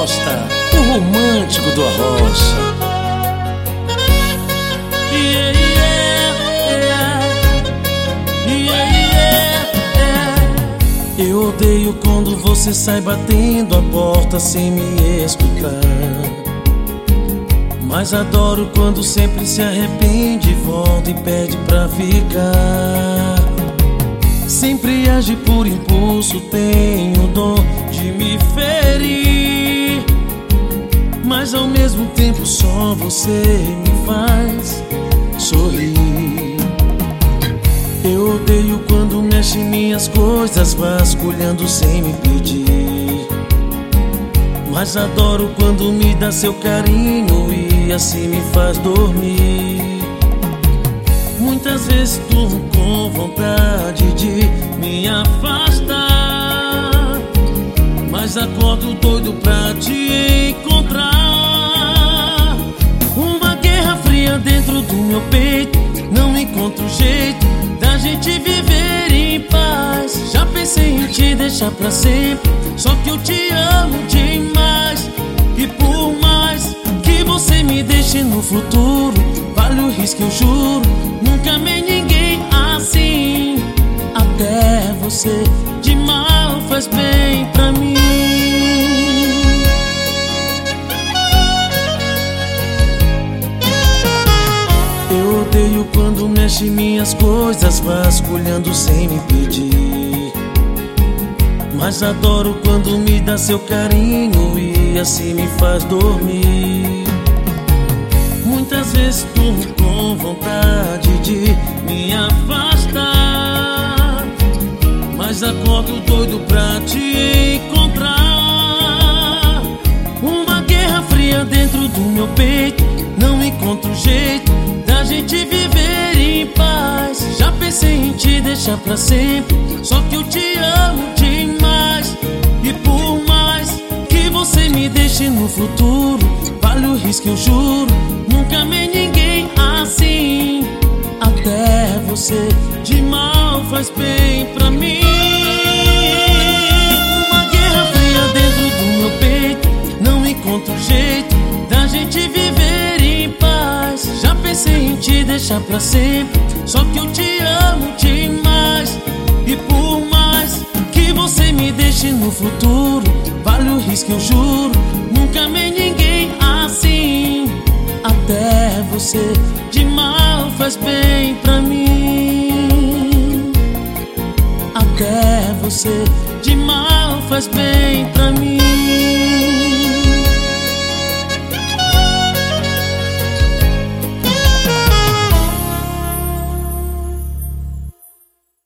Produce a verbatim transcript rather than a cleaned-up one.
Costa, o romântico do Arrocha. Yeah, yeah, yeah, yeah, yeah. Eu odeio quando você sai batendo a porta sem me escutar, mas adoro quando sempre se arrepende, volta e pede pra ficar. Sempre age por impulso, tem o dom de me ferir, mas ao mesmo tempo só você me faz sorrir. Eu odeio quando mexe minhas coisas, vasculhando sem me pedir, mas adoro quando me dá seu carinho e assim me faz dormir. Muitas vezes durmo com vontade de me afastar, mas acordo doido pra te encontrar. Uma guerra fria dentro do meu peito, não encontro jeito da gente viver em paz. Já pensei em te deixar pra sempre, só que eu te amo demais. E por mais que você me deixe no futuro, vale o risco, eu juro, nunca amei ninguém assim. Até você de mal faz bem pra mim. Eu odeio quando mexe minhas coisas, vasculhando sem me pedir, mas adoro quando me dá seu carinho e assim me faz dormir. Muitas vezes durmo com vontade de me afastar, mas acordo doido pra te encontrar. Uma guerra fria dentro do meu peito, não encontro jeito da gente viver em paz. Já pensei em te deixar pra sempre, só que eu te amo demais. E por mais que você me deixe no futuro, vale o risco, eu juro, nunca amei ninguém assim. Até você de mal faz bem pra mim. Uma guerra fria dentro do meu peito, não encontro jeito da gente viver em paz. Já pensei em te deixar pra sempre, só que eu te amo demais. E por mais que você me deixe no futuro, vale o risco, eu juro, nunca amei ninguém assim. Até você de mal faz bem pra mim. Até você de mal faz bem pra mim.